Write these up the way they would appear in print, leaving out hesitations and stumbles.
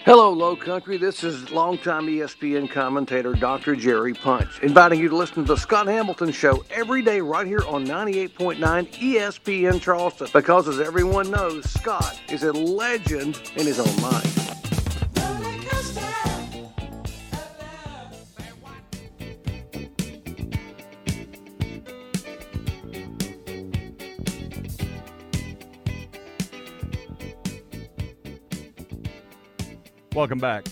Hello, Low Country. This is longtime ESPN commentator Dr. Jerry Punch, inviting you to listen to the Scott Hamilton Show every day right here on 98.9 ESPN Charleston. Because, as everyone knows, Scott is a legend in his own mind. Welcome back.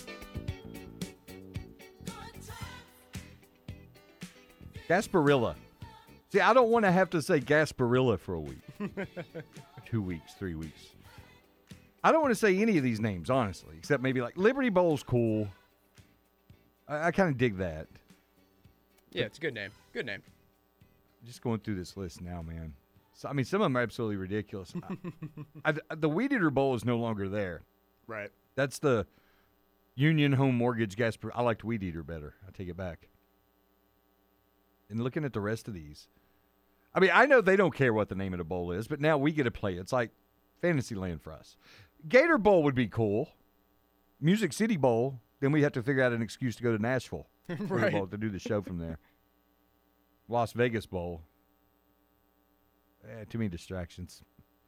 Gasparilla. See, I don't want to have to say Gasparilla for a week. 2 weeks, 3 weeks. I don't want to say any of these names, honestly, except maybe like Liberty Bowl's cool. I kind of dig that. Yeah, it's a good name. Good name. Just going through this list now, man. So, I mean, some of them are absolutely ridiculous. The Weed Eater Bowl is no longer there. Right. That's the Union Home Mortgage Gasparilla. I liked Weed Eater better. I take it back. And looking at the rest of these, I mean, I know they don't care what the name of the bowl is, but now we get to play. It's like Fantasyland for us. Gator Bowl would be cool. Music City Bowl, then we have to figure out an excuse to go to Nashville Right. Bowl to do the show from there. Las Vegas Bowl. Too many distractions.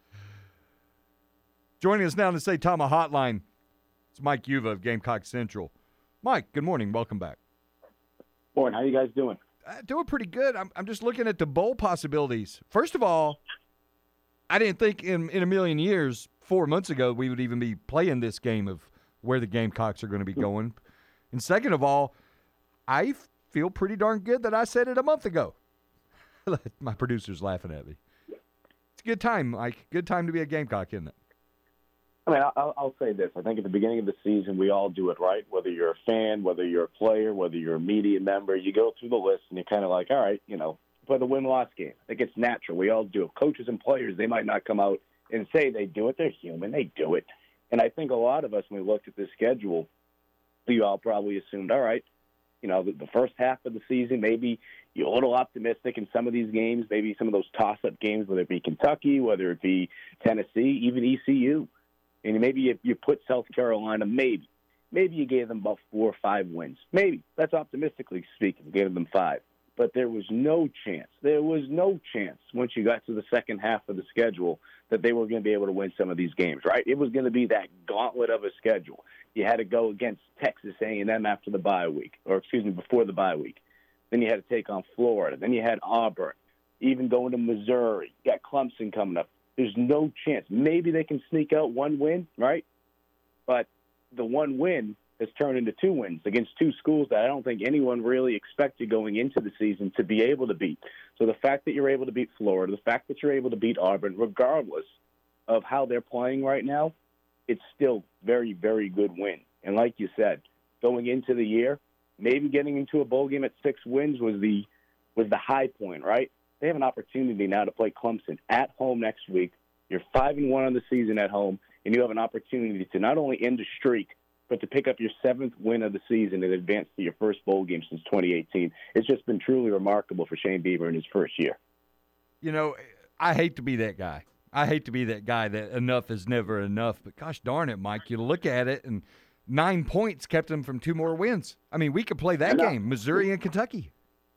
Joining us now to say Tama Hotline, it's Mike Yuva of Gamecock Central. Mike, good morning. Welcome back. Morning. How you guys doing? Doing pretty good. I'm just looking at the bowl possibilities. First of all, I didn't think in a million years, 4 months ago, we would even be playing this game of where the Gamecocks are going to be going. And second of all, I feel pretty darn good that I said it a month ago. My producer's laughing at me. It's a good time, Mike. Good time to be a Gamecock, isn't it? I mean, I'll say this. I think at the beginning of the season, we all do it, right? Whether you're a fan, whether you're a player, whether you're a media member, you go through the list and you're kind of like, all right, play the win-loss game. I think it's natural. We all do it. Coaches and players, they might not come out and say they do it. They're human. They do it. And I think a lot of us, when we looked at the schedule, we all probably assumed, all right, the first half of the season, maybe you're a little optimistic in some of these games, maybe some of those toss-up games, whether it be Kentucky, whether it be Tennessee, even ECU. And maybe you put South Carolina, maybe you gave them about 4 or 5 wins. Maybe. That's optimistically speaking, gave them 5. But there was no chance. There was no chance once you got to the second half of the schedule that they were going to be able to win some of these games, right? It was going to be that gauntlet of a schedule. You had to go against Texas A&M after the bye week, before the bye week. Then you had to take on Florida. Then you had Auburn, even going to Missouri. You got Clemson coming up. There's no chance. Maybe they can sneak out 1 win, right? But the 1 win has turned into 2 wins against 2 schools that I don't think anyone really expected going into the season to be able to beat. So the fact that you're able to beat Florida, the fact that you're able to beat Auburn, regardless of how they're playing right now, it's still very, very good win. And like you said, going into the year, maybe getting into a bowl game at 6 wins was the high point, right? They have an opportunity now to play Clemson at home next week. You're 5-1 on the season at home, and you have an opportunity to not only end a streak, but to pick up your 7th win of the season and advance to your first bowl game since 2018. It's just been truly remarkable for Shane Beamer in his first year. I hate to be that guy. I hate to be that guy that enough is never enough. But gosh darn it, Mike, you look at it, and 9 points kept them from 2 more wins. I mean, we could play that game, Missouri and Kentucky.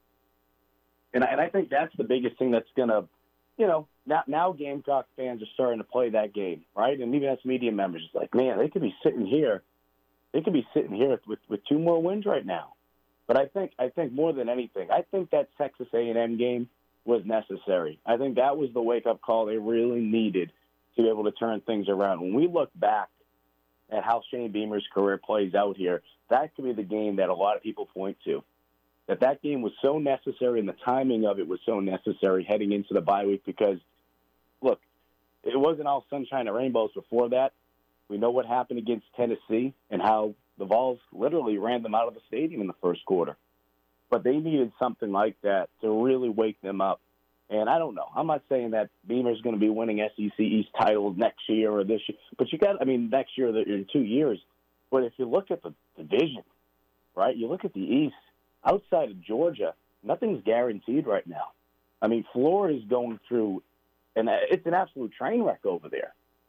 And I think that's the biggest thing that's going to, now Gamecock fans are starting to play that game, right? And even as media members, it's like, man, they could be sitting here. They could be sitting here with 2 more wins right now. But I think more than anything, I think that Texas A&M game was necessary. I think that was the wake-up call they really needed to be able to turn things around. When we look back at how Shane Beamer's career plays out here, that could be the game that a lot of people point to. That game was so necessary and the timing of it was so necessary heading into the bye week because, look, it wasn't all sunshine and rainbows before that. We know what happened against Tennessee and how the Vols literally ran them out of the stadium in the first quarter. But they needed something like that to really wake them up. And I don't know. I'm not saying that Beamer's going to be winning SEC East titles next year or this year. But next year in 2 years. But if you look at the division, right, you look at the East, outside of Georgia, nothing's guaranteed right now. I mean, Florida's going through, and it's an absolute train wreck over there.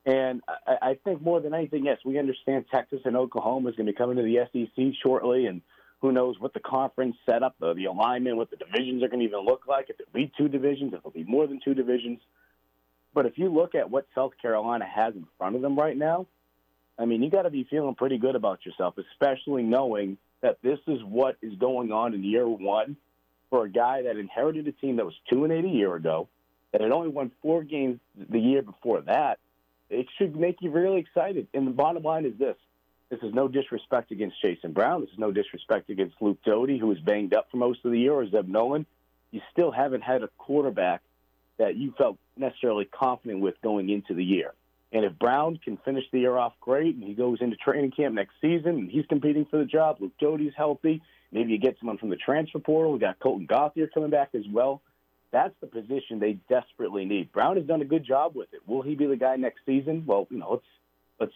And I think more than anything, yes, we understand Texas and Oklahoma is going to be coming to the SEC shortly, and who knows what the conference setup, the alignment, what the divisions are going to even look like, if there'll be two divisions, if there'll be more than two divisions. But if you look at what South Carolina has in front of them right now, I mean, you got to be feeling pretty good about yourself, especially knowing that this is what is going on in year one for a guy that inherited a team that was 2-8 a year ago, that had only won 4 games the year before that. It should make you really excited. And the bottom line is this. This is no disrespect against Jason Brown. This is no disrespect against Luke Doty, who was banged up for most of the year, or Zeb Nolan. You still haven't had a quarterback that you felt necessarily confident with going into the year. And if Brown can finish the year off great and he goes into training camp next season and he's competing for the job, Luke Doty's healthy, maybe you get someone from the transfer portal. We got Colton Gauthier coming back as well. That's the position they desperately need. Brown has done a good job with it. Will he be the guy next season? Well, let's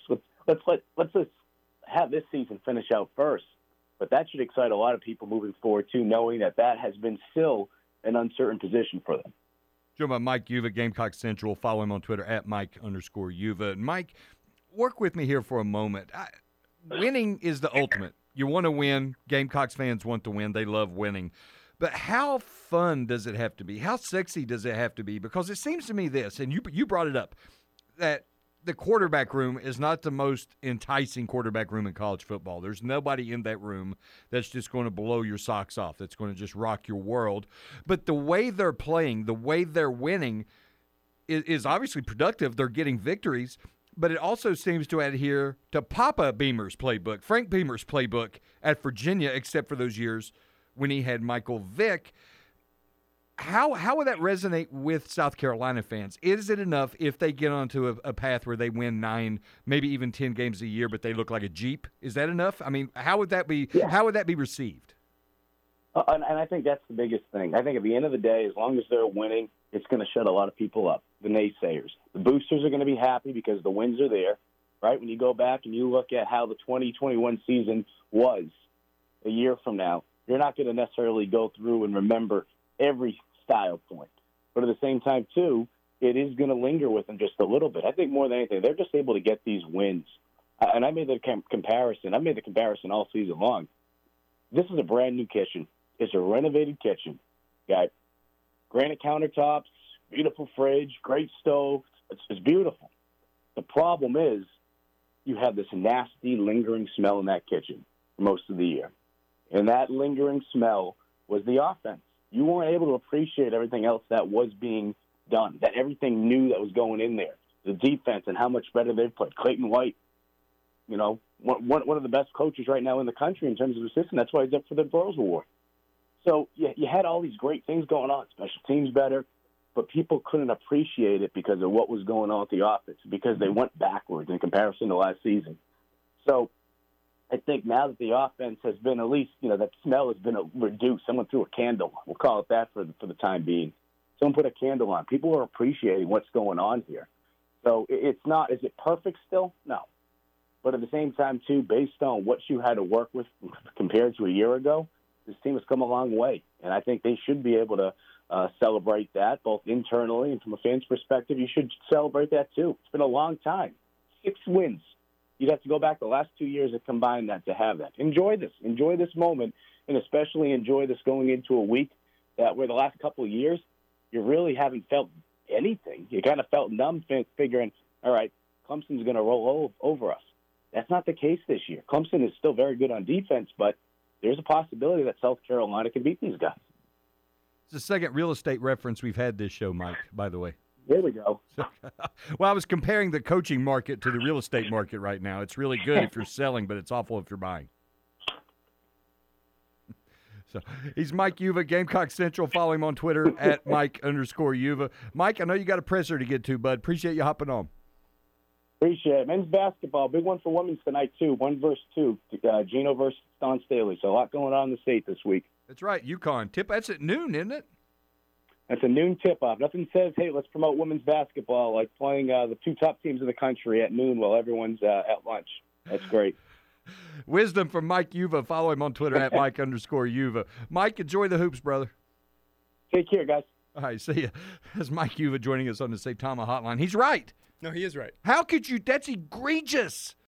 have this season finish out first. But that should excite a lot of people moving forward too, knowing that has been still an uncertain position for them. Joined by Mike Uva, Gamecock Central. Follow him on Twitter at Mike_Uva. And Mike, work with me here for a moment. Winning is the ultimate. You want to win. Gamecocks fans want to win. They love winning. But how fun does it have to be? How sexy does it have to be? Because it seems to me this, and you brought it up, that the quarterback room is not the most enticing quarterback room in college football. There's nobody in that room that's just going to blow your socks off, that's going to just rock your world. But the way they're playing, the way they're winning is obviously productive. They're getting victories, but it also seems to adhere to Papa Beamer's playbook, Frank Beamer's playbook at Virginia, except for those years when he had Michael Vick. How would that resonate with South Carolina fans? Is it enough if they get onto a path where they win 9, maybe even 10 games a year, but they look like a Jeep? Is that enough? I mean, how would that be? Yeah. How would that be received? And I think that's the biggest thing. I think at the end of the day, as long as they're winning, it's going to shut a lot of people up, the naysayers. The boosters are going to be happy because the wins are there, right? When you go back and you look at how the 2021 season was a year from now, you're not going to necessarily go through and remember every style point. But at the same time, too, it is going to linger with them just a little bit. I think more than anything, they're just able to get these wins. And I made the comparison. I made the comparison all season long. This is a brand-new kitchen. It's a renovated kitchen. Got granite countertops, beautiful fridge, great stove. It's beautiful. The problem is you have this nasty, lingering smell in that kitchen for most of the year. And that lingering smell was the offense. You weren't able to appreciate everything else that was being done, that everything new that was going in there, the defense and how much better they've played. Clayton White, one of the best coaches right now in the country in terms of assistant. That's why he's up for the Burroughs Award. So you had all these great things going on, special teams better, but people couldn't appreciate it because of what was going on with the offense, because they went backwards in comparison to last season. So I think now that the offense has been at least, that smell has been reduced. Someone threw a candle. We'll call it that for the time being. Someone put a candle on. People are appreciating what's going on here. So it's not, is it perfect still? No. But at the same time, too, based on what you had to work with compared to a year ago, this team has come a long way. And I think they should be able to celebrate that, both internally and from a fan's perspective. You should celebrate that, too. It's been a long time. 6 wins. You'd have to go back the last 2 years and combine that to have that. Enjoy this. Enjoy this moment, and especially enjoy this going into a week that where the last couple of years you really haven't felt anything. You kind of felt numb figuring, all right, Clemson's going to roll over us. That's not the case this year. Clemson is still very good on defense, but there's a possibility that South Carolina can beat these guys. It's the second real estate reference we've had this show, Mike, by the way. There we go. Well, I was comparing the coaching market to the real estate market right now. It's really good if you're selling, but it's awful if you're buying. So he's Mike Uva, Gamecock Central. Follow him on Twitter at Mike_Uva. Mike, I know you got a presser to get to, bud. Appreciate you hopping on. Appreciate it. Men's basketball, big one for women's tonight, too. 1 versus 2. Gino versus Dawn Staley. So a lot going on in the state this week. That's right. UConn. That's at noon, isn't it? That's a noon tip-off. Nothing says, hey, let's promote women's basketball like playing the 2 top teams in the country at noon while everyone's at lunch. That's great. Wisdom from Mike Uva. Follow him on Twitter at Mike_Uva. Mike, enjoy the hoops, brother. Take care, guys. All right, see ya. That's Mike Uva joining us on the St. Thomas Hotline. He's right. No, he is right. How could you? That's egregious.